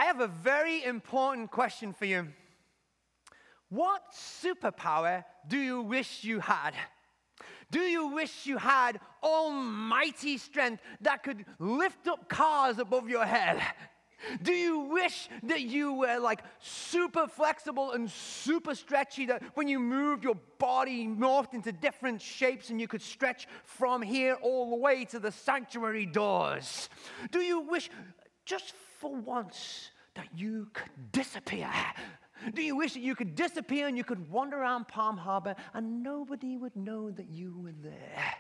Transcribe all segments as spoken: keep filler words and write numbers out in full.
have a very important question for you. What superpower do you wish you had? Do you wish you had almighty strength that could lift up cars above your head? Do you wish that you were like super flexible and super stretchy, that when you moved your body morphed into different shapes and you could stretch from here all the way to the sanctuary doors? Do you wish just for once that you could disappear? Do you wish that you could disappear and you could wander around Palm Harbor and nobody would know that you were there?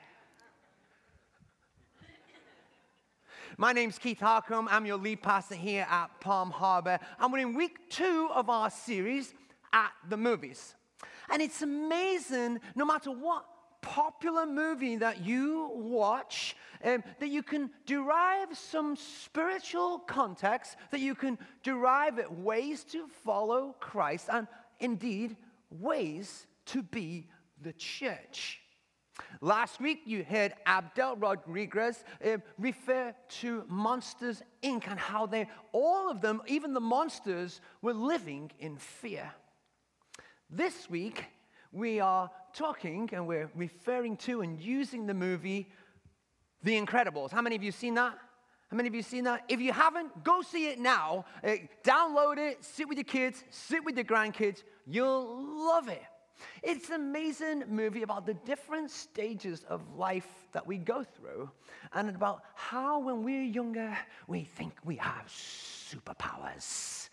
My name's Keith Harcum. I'm your lead pastor here at Palm Harbor. And we're in week two of our series, At the Movies. And it's amazing, no matter what popular movie that you watch, um, that you can derive some spiritual context, that you can derive it ways to follow Christ, and indeed, ways to be the church. Last week, you heard Abdel Rodriguez uh, refer to Monsters, Incorporated, and how they, all of them, even the monsters, were living in fear. This week, we are talking and we're referring to and using the movie The Incredibles. How many of you seen that? How many of you seen that? If you haven't, go see it now. Uh, download it, sit with your kids, sit with your grandkids. You'll love it. It's an amazing movie about the different stages of life that we go through and about how when we're younger, we think we have superpowers.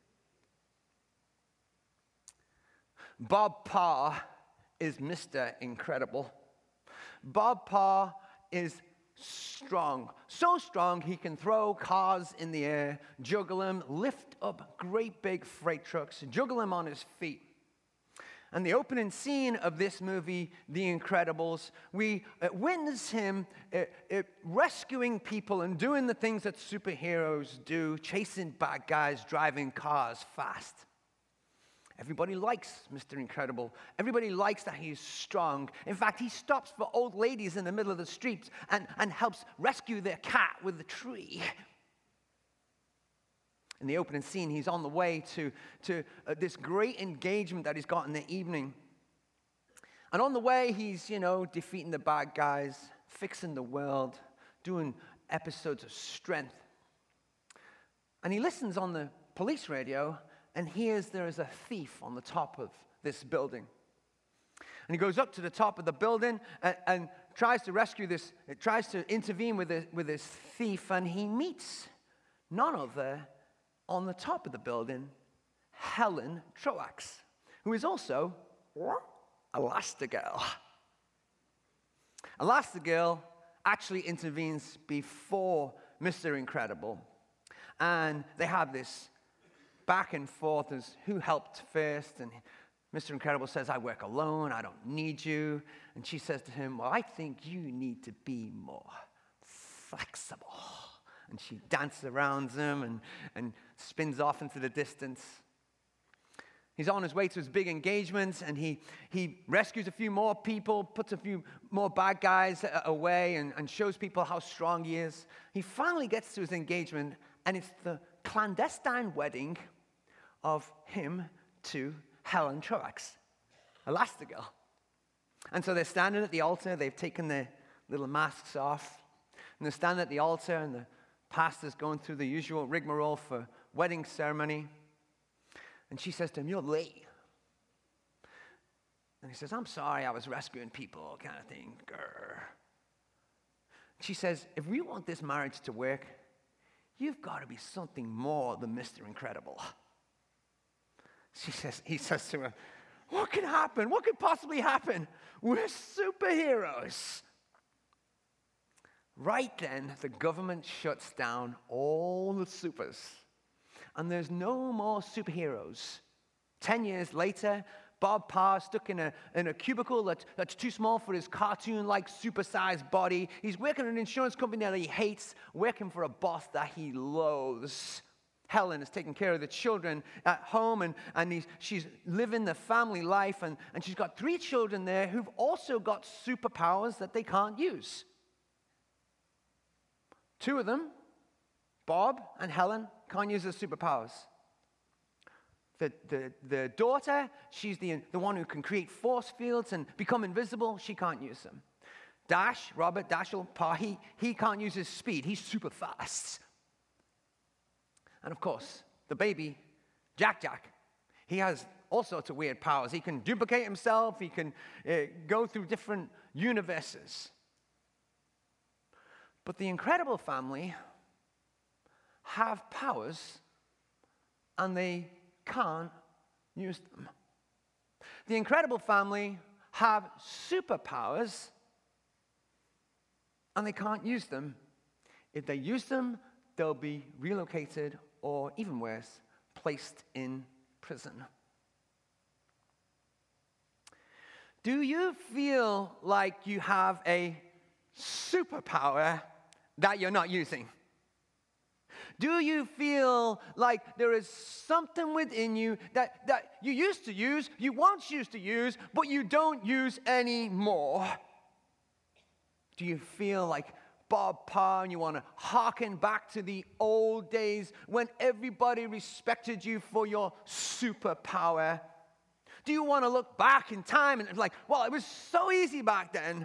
Bob Parr is Mister Incredible. Bob Parr is strong. So strong he can throw cars in the air, juggle them, lift up great big freight trucks, juggle them on his feet. And the opening scene of this movie, The Incredibles, we uh, witness him uh, uh, rescuing people and doing the things that superheroes do, chasing bad guys, driving cars fast. Everybody likes Mister Incredible. Everybody likes that he's strong. In fact, he stops for old ladies in the middle of the street and, and helps rescue their cat with a tree. In the opening scene, he's on the way to, to uh, this great engagement that he's got in the evening. And on the way, he's, you know, defeating the bad guys, fixing the world, doing episodes of strength. And he listens on the police radio and hears there is a thief on the top of this building. And he goes up to the top of the building and, and tries to rescue this, tries to intervene with this, with this thief, and he meets none other on the top of the building, Helen Truax, who is also Elastigirl. Elastigirl actually intervenes before Mister Incredible, and they have this back and forth as who helped first, and Mister Incredible says, I work alone, I don't need you, and she says to him, well, I think you need to be more flexible. And she dances around him and, and spins off into the distance. He's on his way to his big engagement, and he, he rescues a few more people, puts a few more bad guys away, and, and shows people how strong he is. He finally gets to his engagement, and it's the clandestine wedding of him to Helen Truax, Elastigirl. And so they're standing at the altar. They've taken their little masks off, and they're standing at the altar, and the pastor's going through the usual rigmarole for wedding ceremony. And she says to him, you're late. And he says, I'm sorry, I was rescuing people, kind of thing. Grr. She says, if we want this marriage to work, you've got to be something more than Mister Incredible. She says, he says to her, what could happen? What could possibly happen? We're superheroes. Right then, the government shuts down all the supers, and there's no more superheroes. Ten years later, Bob Parr stuck in a, in a cubicle that, that's too small for his cartoon-like supersized body. He's working at an insurance company that he hates, working for a boss that he loathes. Helen is taking care of the children at home, and, and he's, she's living the family life, and, and she's got three children there who've also got superpowers that they can't use. Two of them Bob and Helen can't use their superpowers. The, the, the daughter, she's the, the one who can create force fields and become invisible. She can't use them. Dash, Robert Dashel Parr, he, he can't use his speed. He's super fast. And of course, the baby, Jack Jack, he has all sorts of weird powers. He can duplicate himself. He can uh, go through different universes. But the Incredible Family have powers, and they can't use them. The Incredible Family have superpowers, and they can't use them. If they use them, they'll be relocated, or even worse, placed in prison. Do you feel like you have a superpower that you're not using? Do you feel like there is something within you that, that you used to use, you once used to use, but you don't use anymore? Do you feel like Bob Parr and you want to hearken back to the old days when everybody respected you for your superpower? Do you want to look back in time and it's like, well, it was so easy back then?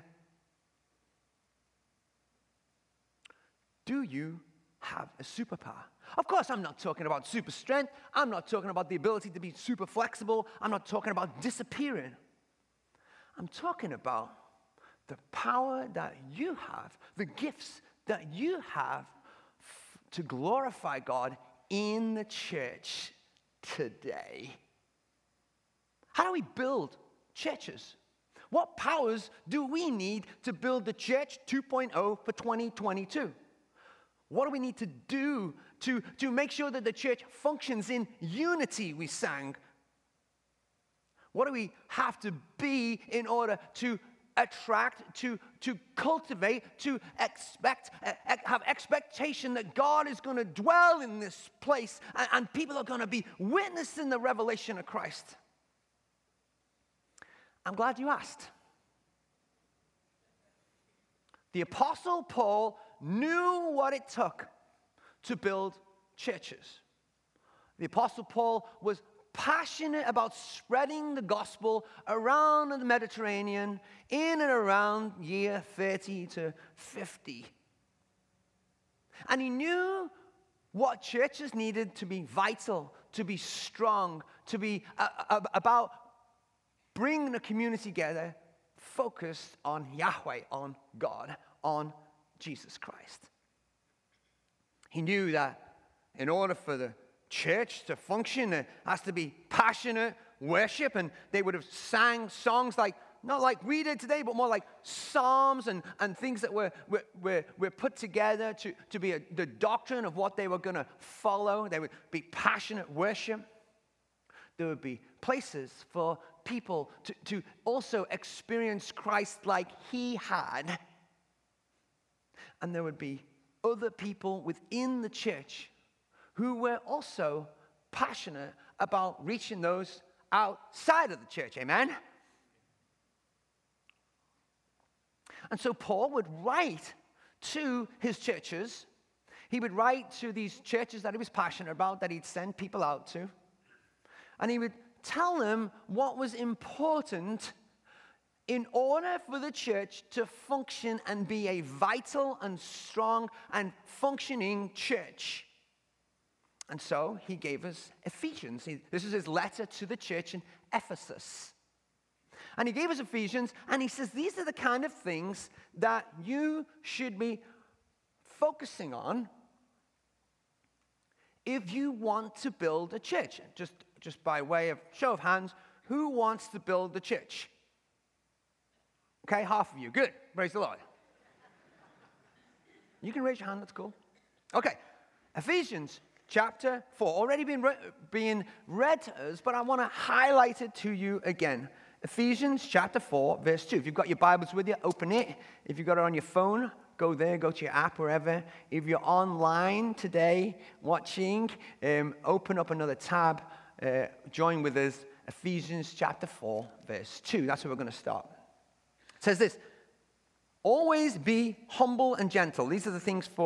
Do you have a superpower? Of course, I'm not talking about super strength. I'm not talking about the ability to be super flexible. I'm not talking about disappearing. I'm talking about the power that you have, the gifts that you have f- to glorify God in the church today. How do we build churches? What powers do we need to build the church two point oh for twenty twenty-two? What do we need to do to, to make sure that the church functions in unity, we sang? What do we have to be in order to attract, to, to cultivate, to expect, uh, have expectation that God is going to dwell in this place and, and people are going to be witnessing the revelation of Christ? I'm glad you asked. The Apostle Paul knew what it took to build churches. The Apostle Paul was passionate about spreading the gospel around the Mediterranean in and around year thirty to fifty. And he knew what churches needed to be vital, to be strong, to be uh, uh, about bringing the community together, focused on Yahweh, on God, on Jesus Christ. He knew that in order for the church to function, there has to be passionate worship, and they would have sang songs like, not like we did today, but more like psalms and, and things that were, were, were, were put together to, to be a, the doctrine of what they were going to follow. They would be passionate worship. There would be places for people to, to also experience Christ like he had. And there would be other people within the church who were also passionate about reaching those outside of the church. Amen? And so Paul would write to his churches. He would write to these churches that he was passionate about, that he'd send people out to. And he would tell them what was important in order for the church to function and be a vital and strong and functioning church. And so he gave us Ephesians. He, this is his letter to the church in Ephesus. And he gave us Ephesians, and he says these are the kind of things that you should be focusing on if you want to build a church. Just, just by way of show of hands, who wants to build the church? Okay, half of you. Good. Praise the Lord. You can raise your hand. That's cool. Okay, Ephesians chapter four. Already been re- being read to us, but I want to highlight it to you again. Ephesians chapter four, verse two. If you've got your Bibles with you, open it. If you've got it on your phone, go there, go to your app, wherever. If you're online today watching, um, open up another tab. Uh, join with us, Ephesians chapter four, verse two. That's where we're going to start. It says this: always be humble and gentle. These are the things for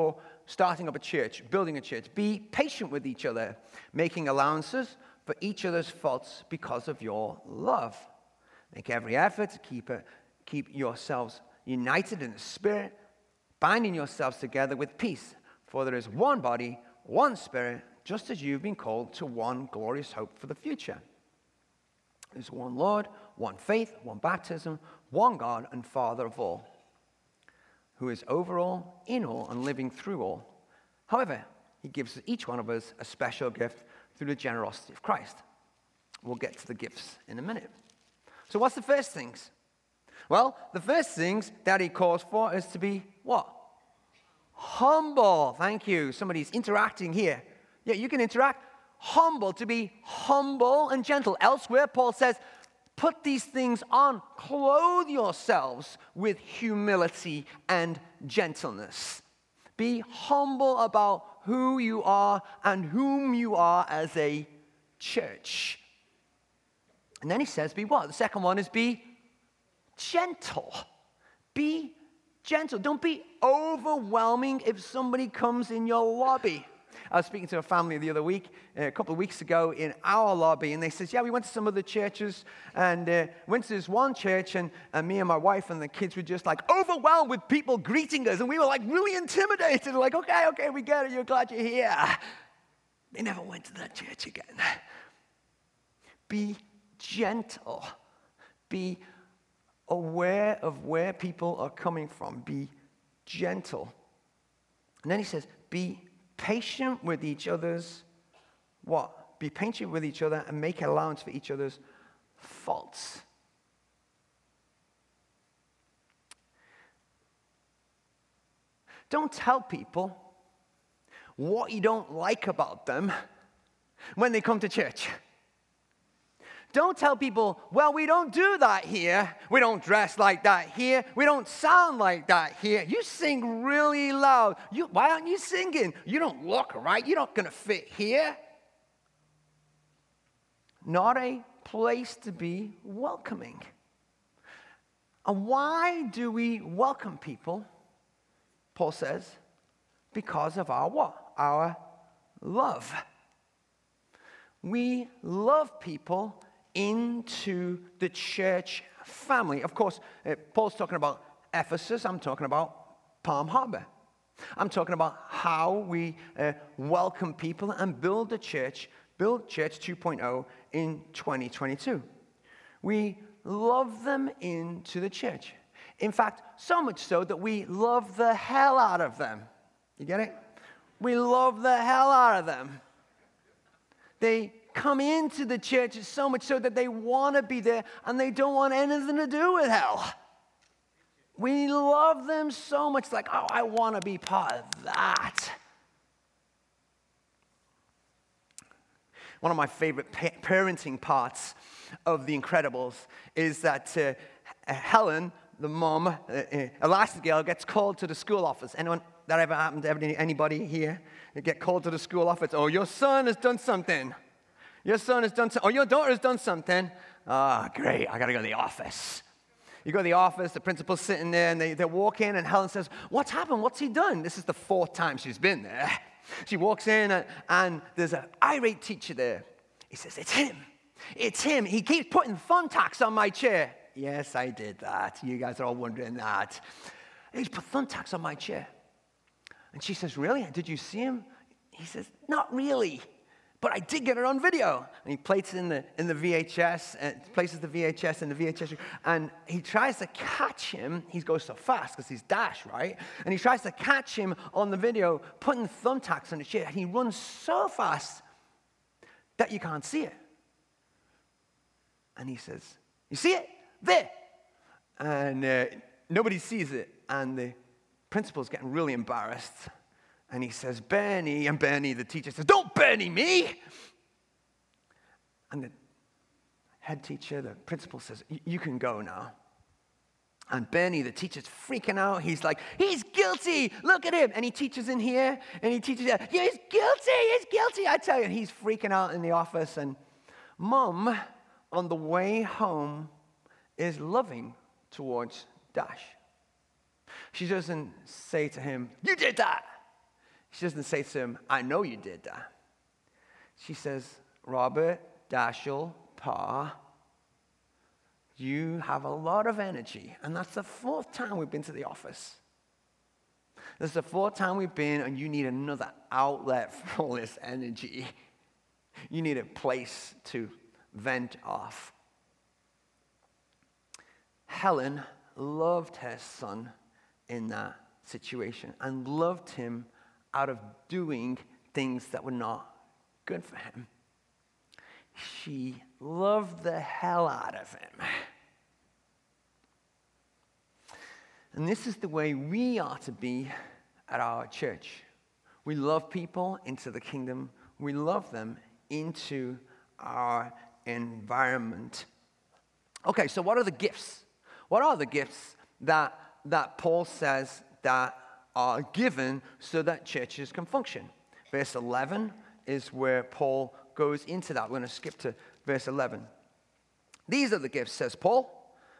starting up a church, building a church. Be patient with each other, making allowances for each other's faults because of your love. Make every effort to keep, a, keep yourselves united in the Spirit, binding yourselves together with peace. For there is one body, one Spirit, just as you've been called to one glorious hope for the future. There's one Lord, one faith, one baptism, one God and Father of all, who is over all, in all, and living through all. However, he gives each one of us a special gift through the generosity of Christ. We'll get to the gifts in a minute. So what's the first things? Well, the first things that he calls for is to be what? Humble. Thank you. Somebody's interacting here. Yeah, you can interact. Humble, to be humble and gentle. Elsewhere, Paul says, put these things on. Clothe yourselves with humility and gentleness. Be humble about who you are and whom you are as a church. And then he says, be what? The second one is be gentle. Be gentle. Don't be overwhelming if somebody comes in your lobby. I was speaking to a family the other week, a couple of weeks ago, in our lobby, and they said, yeah, we went to some other churches, and uh, went to this one church, and, and me and my wife and the kids were just like overwhelmed with people greeting us, and we were like really intimidated, like, okay, okay, we get it, you're glad you're here. They never went to that church again. Be gentle. Be aware of where people are coming from. Be gentle. And then he says, be patient with each other's what? Be patient with each other and make allowance for each other's faults. Don't tell people what you don't like about them when they come to church. Don't tell people, well, we don't do that here. We don't dress like that here. We don't sound like that here. You sing really loud. You, why aren't you singing? You don't look right. You're not going to fit here. Not a place to be welcoming. And why do we welcome people? Paul says, because of our what? Our love. We love people into the church family. Of course, uh, Paul's talking about Ephesus. I'm talking about Palm Harbor. I'm talking about how we uh, welcome people and build the church, build Church two point oh in twenty twenty-two. We love them into the church. In fact, so much so that we love the hell out of them. You get it? We love the hell out of them. They come into the church so much so that they want to be there and they don't want anything to do with hell. We love them so much, like, oh, I want to be part of that. One of my favorite pa- parenting parts of The Incredibles is that uh, Helen, the mom, uh, uh, Elastigirl, gets called to the school office. Anyone that ever happened to anybody here? You get called to the school office. Oh, your son has done something. Your son has done something. Oh, your daughter has done something. Ah, oh, great. I got to go to the office. You go to the office, the principal's sitting there, and they, they walk in, and Helen says, what's happened? What's he done? This is the fourth time she's been there. She walks in, and, and there's an irate teacher there. He says, it's him. It's him. He keeps putting thumbtacks on my chair. Yes, I did that. You guys are all wondering that. He's put thumbtacks on my chair. And she says, really? Did you see him? He says, not really. But I did get it on video. And he places in the in the V H S, and places the V H S in the V H S, and he tries to catch him. He goes so fast because he's Dash, right? And he tries to catch him on the video, putting thumbtacks on the chair. And he runs so fast that you can't see it. And he says, you see it? There. And uh, nobody sees it. And the principal's getting really embarrassed. And he says, Bernie, and Bernie, the teacher, says, don't Bernie me. And the head teacher, the principal says, you can go now. And Bernie, the teacher's freaking out. He's like, he's guilty. Look at him. And he teaches in here, and he teaches, yeah, he's guilty, he's guilty. I tell you, and he's freaking out in the office. And Mom, on the way home, is loving towards Dash. She doesn't say to him, you did that. She doesn't say to him, I know you did that. She says, Robert Dashel Parr, you have a lot of energy. And that's the fourth time we've been to the office. This is the fourth time we've been, and you need another outlet for all this energy. You need a place to vent off. Helen loved her son in that situation and loved him out of doing things that were not good for him. She loved the hell out of him. And this is the way we are to be at our church. We love people into the kingdom. We love them into our environment. Okay, so what are the gifts? What are the gifts that, that Paul says that are given so that churches can function? Verse eleven is where Paul goes into that. We're going to skip to verse eleven. These are the gifts, says Paul.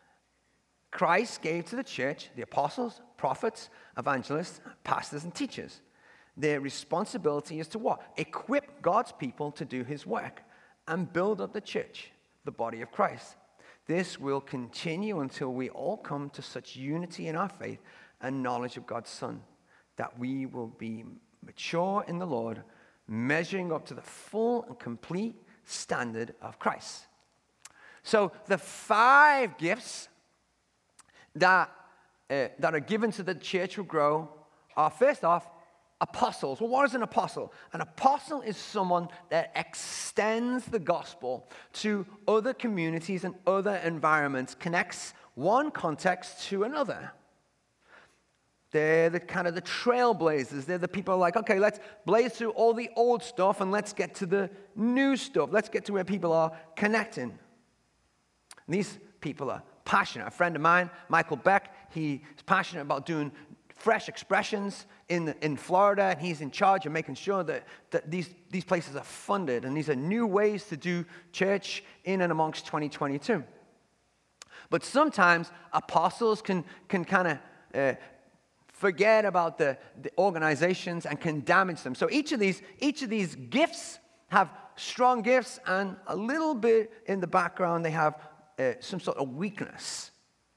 Christ gave to the church the apostles, prophets, evangelists, pastors, and teachers. Their responsibility is to what? Equip God's people to do his work and build up the church, the body of Christ. This will continue until we all come to such unity in our faith and knowledge of God's Son, that we will be mature in the Lord, measuring up to the full and complete standard of Christ. So the five gifts that, uh, that are given to the church to grow are, first off, apostles. Well, what is an apostle? An apostle is someone that extends the gospel to other communities and other environments, connects one context to another. They're the kind of the trailblazers. They're the people like, okay, let's blaze through all the old stuff and let's get to the new stuff. Let's get to where people are connecting. And these people are passionate. A friend of mine, Michael Beck, he's passionate about doing fresh expressions in the, in Florida, and he's in charge of making sure that, that these, these places are funded, and these are new ways to do church in and amongst twenty twenty-two. But sometimes apostles can, can kind of uh, forget about the, the organizations and can damage them. So each of these, each of these gifts have strong gifts, and a little bit in the background they have uh, some sort of weakness.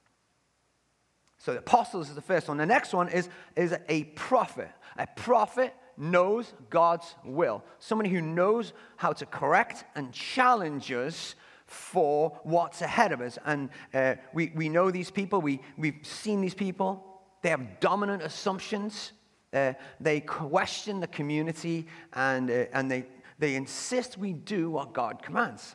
So the apostles is the first one. The next one is, is a prophet. A prophet knows God's will. Somebody who knows how to correct and challenge us for what's ahead of us. And uh, we, we know these people. We, we've seen these people. They have dominant assumptions. Uh, they question the community, and, uh, and they, they insist we do what God commands.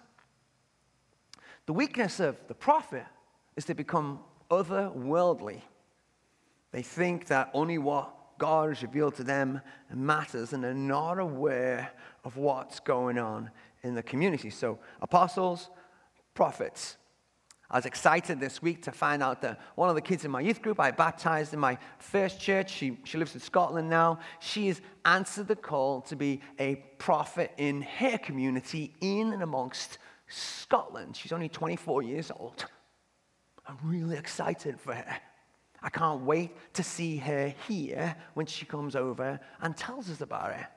The weakness of the prophet is to become otherworldly. They think that only what God has revealed to them matters, and they're not aware of what's going on in the community. So, apostles, prophets. I was excited this week to find out that one of the kids in my youth group I baptized in my first church, she, she lives in Scotland now, she has answered the call to be a prophet in her community in and amongst Scotland. She's only twenty-four years old. I'm really excited for her. I can't wait to see her here when she comes over and tells us about it.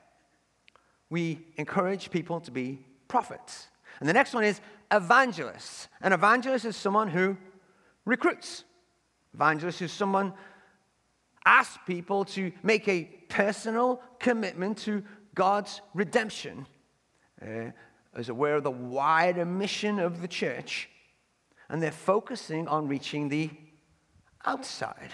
We encourage people to be prophets. And the next one is evangelists. An evangelist is someone who recruits. Evangelist is someone asks people to make a personal commitment to God's redemption. Uh, is aware of the wider mission of the church. And they're focusing on reaching the outside.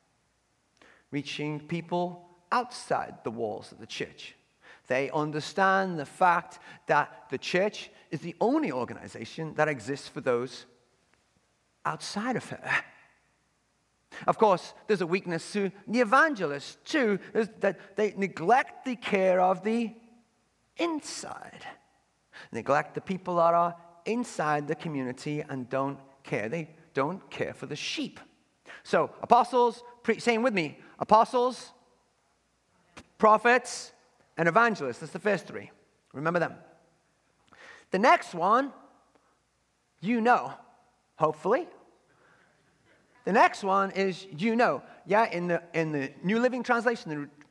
Reaching people outside the walls of the church. They understand the fact that the church is the only organization that exists for those outside of her. Of course, there's a weakness to the evangelists, too, is that they neglect the care of the inside. Neglect the people that are inside the community and don't care. They don't care for the sheep. So, apostles, pre- saying with me, apostles, prophets, and evangelists. That's the first three. Remember them. The next one, you know, hopefully. The next one is you know. Yeah, in the in the New Living Translation, the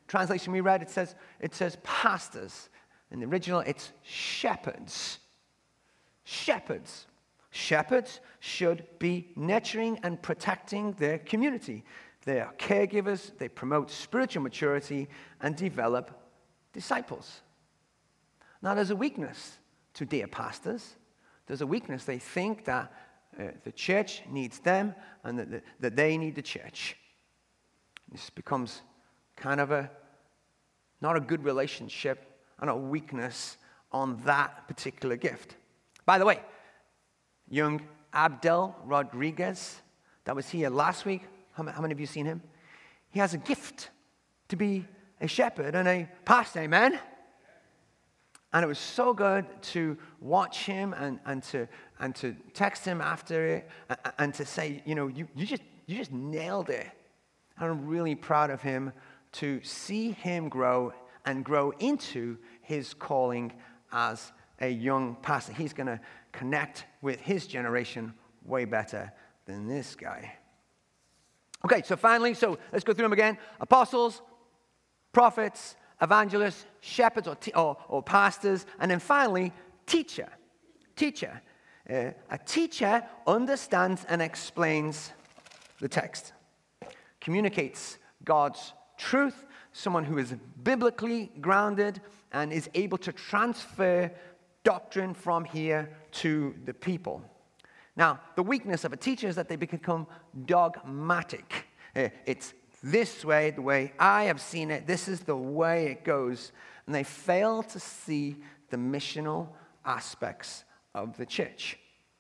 translation we read, it says, it says pastors. In the original, it's shepherds. Shepherds. Shepherds should be nurturing and protecting their community. They are caregivers, they promote spiritual maturity and develop disciples. Now, there's a weakness to dear pastors. There's a weakness. They think that uh, the church needs them and that, the, that they need the church. This becomes kind of a, not a good relationship and a weakness on that particular gift. By the way, young Abdel Rodriguez, that was here last week. How many of you seen him? He has a gift to be a shepherd and a pastor, amen? And it was so good to watch him and, and to and to text him after it and, and to say, you know, you, you just you just nailed it. And I'm really proud of him to see him grow and grow into his calling as a young pastor. He's going to connect with his generation way better than this guy. Okay, so finally, so let's go through them again. Apostles, prophets, evangelists, shepherds or, t- or, or pastors, and then finally, teacher. Teacher. Uh, a teacher understands and explains the text, communicates God's truth, someone who is biblically grounded and is able to transfer doctrine from here to the people. Now, the weakness of a teacher is that they become dogmatic. Uh, it's this way, the way I have seen it, this is the way it goes. And they fail to see the missional aspects of the church.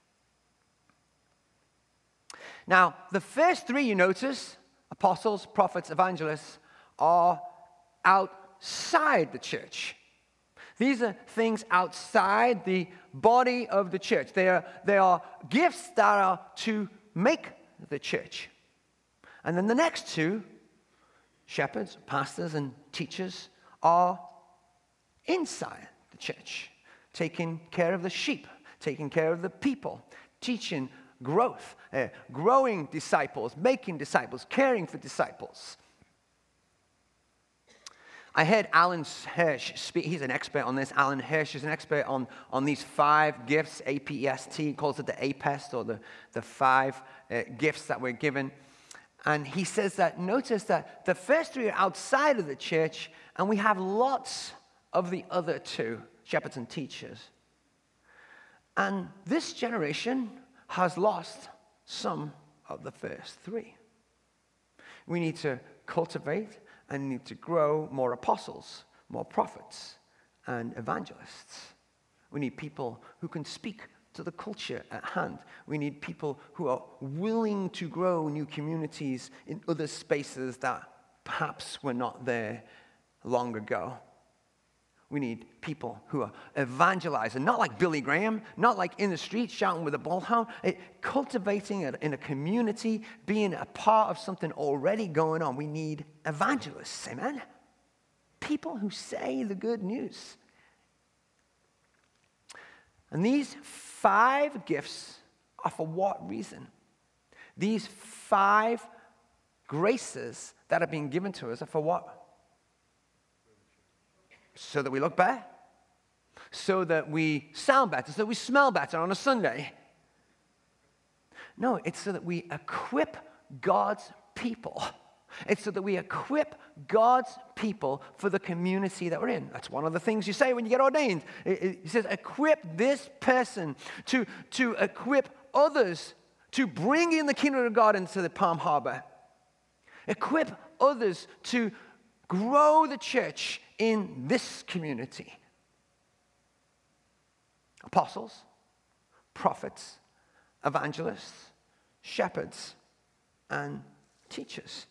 Now, the first three you notice, apostles, prophets, evangelists, are outside the church. These are things outside the body of the church. They are, they are gifts that are to make the church. And then the next two, shepherds, pastors, and teachers, are inside the church, taking care of the sheep, taking care of the people, teaching growth, uh, growing disciples, making disciples, caring for disciples. I heard Alan Hirsch speak. He's an expert on this. Alan Hirsch is an expert on, on these five gifts, A P E S T. He calls it the APEST, or the, the five uh, gifts that we're given. And he says that, notice that the first three are outside of the church, and we have lots of the other two, shepherds and teachers. And this generation has lost some of the first three. We need to cultivate and need to grow more apostles, more prophets, and evangelists. We need people who can speak to the culture at hand. We need people who are willing to grow new communities in other spaces that perhaps were not there long ago. We need people who are evangelizing, not like Billy Graham, not like in the street shouting with a bullhorn, it, cultivating it in a community, being a part of something already going on. We need evangelists, amen? People who say the good news. And these five gifts are for what reason? These five graces that are being given to us are for what? So that we look better, so that we sound better, so that we smell better on a Sunday. No, it's so that we equip God's people. It's so that we equip God's people for the community that we're in. That's one of the things you say when you get ordained. It, it, it says, equip this person to, to equip others to bring in the kingdom of God into the Palm Harbor. Equip others to grow the church in this community. Apostles, prophets, evangelists, shepherds, and teachers.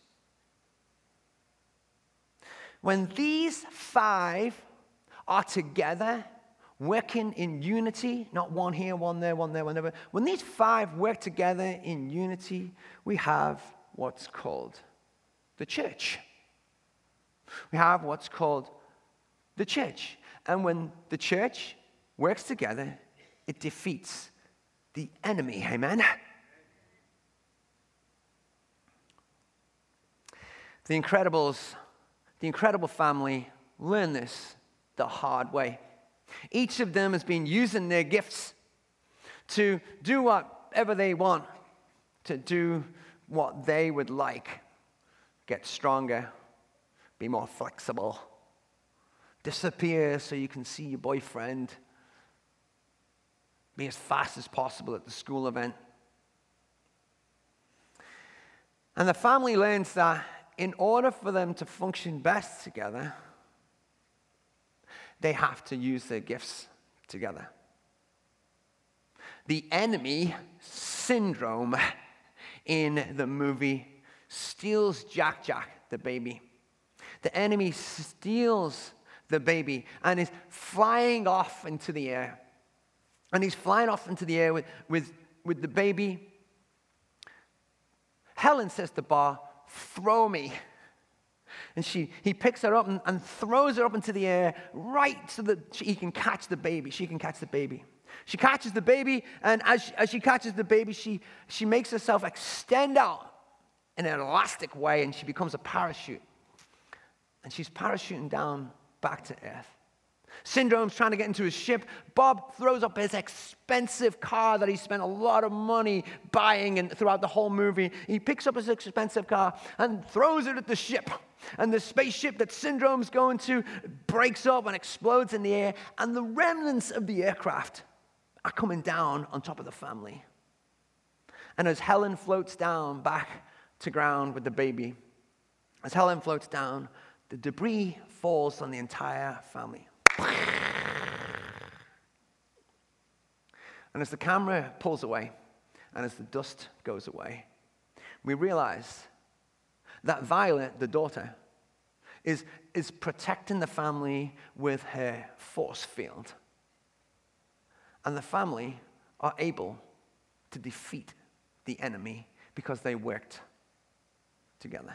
When these five are together, working in unity, not one here, one there, one there, one there, when these five work together in unity, we have what's called the church. We have what's called the church. And when the church works together, it defeats the enemy. Amen? The Incredibles the incredible family learned this the hard way. Each of them has been using their gifts to do whatever they want, to do what they would like. Get stronger, be more flexible, disappear so you can see your boyfriend, be as fast as possible at the school event. And the family learns that in order for them to function best together, they have to use their gifts together. The enemy syndrome in the movie steals Jack Jack, the baby. The enemy steals the baby and is flying off into the air. And he's flying off into the air with, with, with the baby. Helen says to Bar, "Throw me." And she, he picks her up and, and throws her up into the air right so that she, he can catch the baby. She can catch the baby. She catches the baby, and as she, as she catches the baby, she, she makes herself extend out in an elastic way, and she becomes a parachute. And she's parachuting down back to Earth. Syndrome's trying to get into his ship. Bob throws up his expensive car that he spent a lot of money buying and throughout the whole movie. He picks up his expensive car and throws it at the ship. And the spaceship that Syndrome's going to breaks up and explodes in the air. And the remnants of the aircraft are coming down on top of the family. And as Helen floats down back to ground with the baby, as Helen floats down, the debris falls on the entire family. And as the camera pulls away, and as the dust goes away, we realize that Violet, the daughter, is, is protecting the family with her force field. And the family are able to defeat the enemy because they worked together.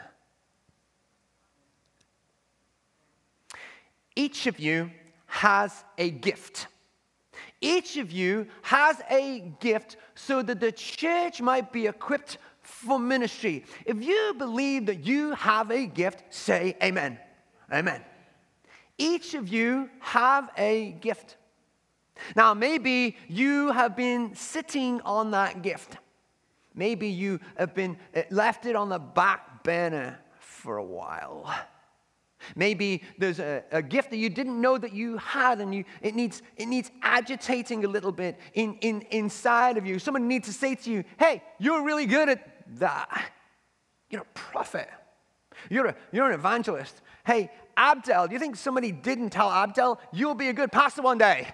Each of you has a gift. Each of you has a gift so that the church might be equipped for ministry. If you believe that you have a gift, say amen. Amen. Each of you have a gift. Now, maybe you have been sitting on that gift. Maybe you have been left it on the back burner for a while. Maybe there's a, a gift that you didn't know that you had, and you it needs it needs agitating a little bit in, in inside of you. Someone needs to say to you, "Hey, you're really good at that. You're a prophet. You're a you're an evangelist. Hey, Abdel, do you think somebody didn't tell Abdel you'll be a good pastor one day?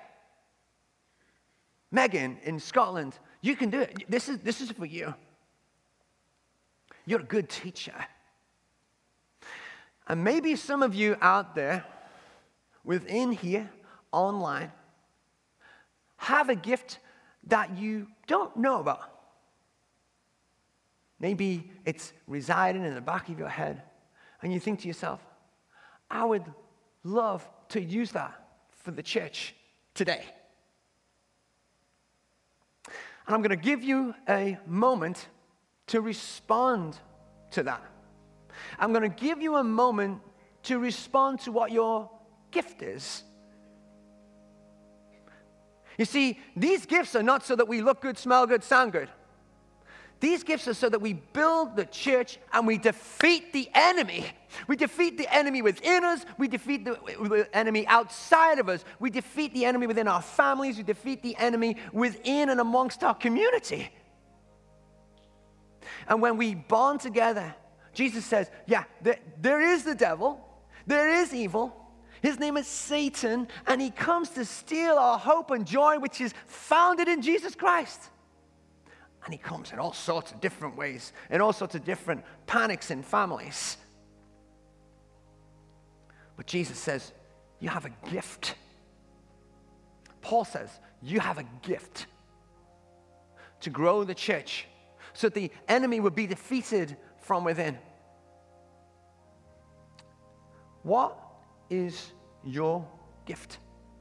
Megan in Scotland, you can do it. This is this is for you. You're a good teacher." And maybe some of you out there, within here, online, have a gift that you don't know about. Maybe it's residing in the back of your head, and you think to yourself, I would love to use that for the church today. And I'm going to give you a moment to respond to that. I'm going to give you a moment to respond to what your gift is. You see, these gifts are not so that we look good, smell good, sound good. These gifts are so that we build the church and we defeat the enemy. We defeat the enemy within us. We defeat the enemy outside of us. We defeat the enemy within our families. We defeat the enemy within and amongst our community. And when we bond together, Jesus says, yeah, there, there is the devil, there is evil, his name is Satan, and he comes to steal our hope and joy, which is founded in Jesus Christ. And he comes in all sorts of different ways, in all sorts of different panics in families. But Jesus says, you have a gift. Paul says, you have a gift to grow the church so that the enemy would be defeated from within. What is your gift?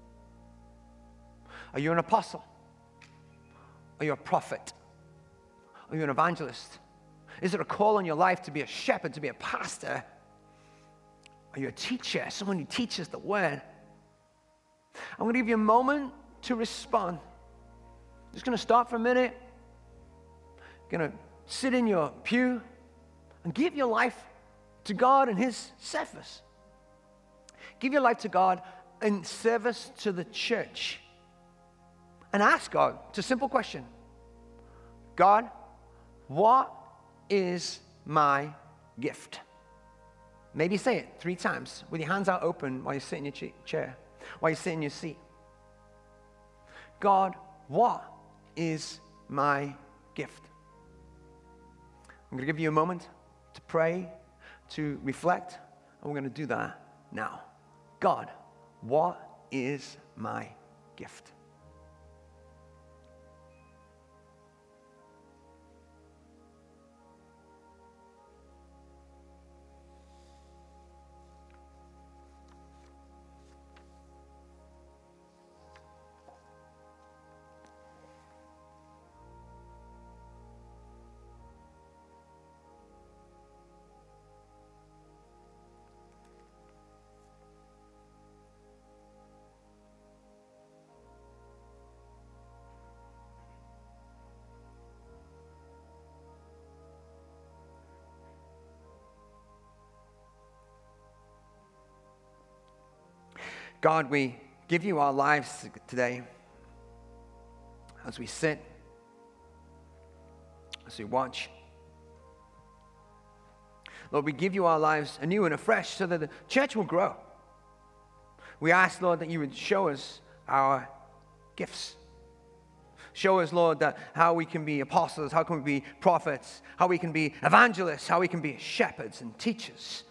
Are you an apostle? Are you a prophet? Are you an evangelist? Is there a call on your life to be a shepherd, to be a pastor? Are you a teacher? Someone who teaches the word? I'm going to give you a moment to respond. I'm just going to stop for a minute. Going to sit in your pew and give your life to God and His service. Give your life to God in service to the church. And ask God, it's a simple question. God, what is my gift? Maybe say it three times with your hands out open while you sit in your chair, while you sit in your seat. God, what is my gift? I'm going to give you a moment to pray, to reflect, and we're going to do that now. God, what is my gift? God, we give you our lives today as we sit, as we watch. Lord, we give you our lives anew and afresh so that the church will grow. We ask, Lord, that you would show us our gifts. Show us, Lord, that how we can be apostles, how can we be prophets, how we can be evangelists, how we can be shepherds and teachers.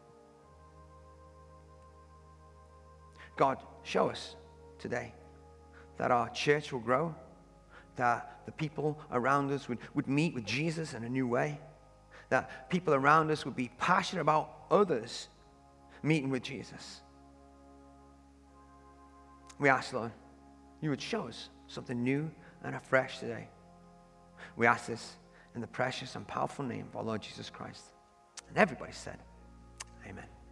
God, show us today that our church will grow, that the people around us would, would meet with Jesus in a new way, that people around us would be passionate about others meeting with Jesus. We ask, Lord, you would show us something new and afresh today. We ask this in the precious and powerful name of our Lord Jesus Christ. And everybody said, amen.